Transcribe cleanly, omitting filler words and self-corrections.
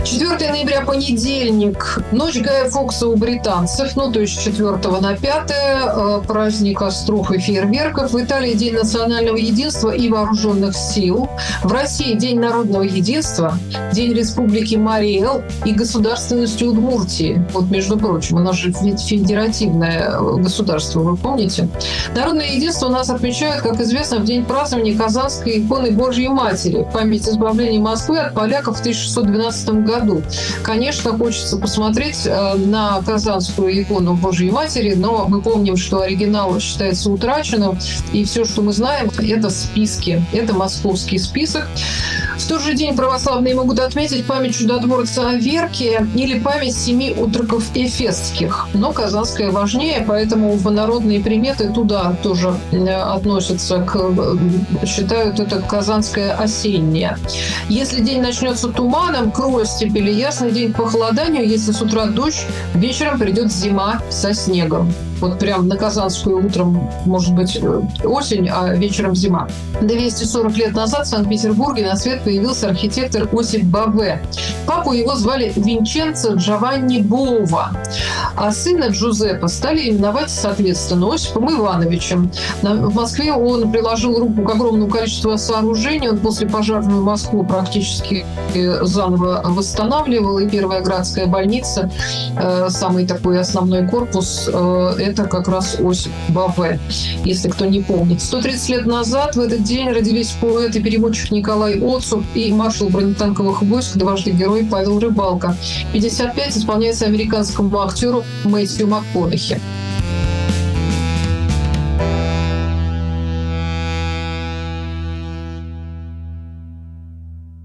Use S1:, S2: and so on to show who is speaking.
S1: 4 ноября, понедельник. Ночь Гая Фокса у британцев, то есть с 4 на 5. Праздник костров и фейерверков. В Италии День национального единства и вооруженных сил. В России День народного единства, День Республики Марий-Эл и государственности Удмуртии. Между прочим, у нас же федеративное государство, вы помните? Народное единство у нас отмечают, как известно, в день празднования Казанской иконы Божьей Матери в память избавления Москвы от поляков в 1612 году. Конечно, хочется посмотреть на Казанскую икону Божьей Матери, но мы помним, что оригинал считается утраченным, и все, что мы знаем, это списки, это московский список. В тот же день православные могут отметить память чудотворца Аверки или память 7 отроков эфесских. Но Казанская важнее, поэтому в народные приметы туда тоже относятся, считают это Казанское осеннее. Если день начнется туманом, к оттепели, ясный день к похолоданию, если с утра дождь, вечером придет зима со снегом. Прям на Казанскую утром может быть осень, а вечером зима. 240 лет назад в Санкт-Петербурге на свет появился архитектор Осип Бове. Папу его звали Винченцо Джованни Бова, а сына Джузеппе стали именовать, соответственно, Осипом Ивановичем. В Москве он приложил руку к огромному количеству сооружений. Он после пожарную Москву практически заново восстанавливал. И Первая Градская больница, самый такой основной корпус, это как раз Осип Бове, если кто не помнит. 130 лет назад в этот день родились поэт и переводчик Николай Оцуп и маршал бронетанковых войск, дважды герой Павел Рыбалка. 55 исполняется американскому актеру Мэтью МакКонахи.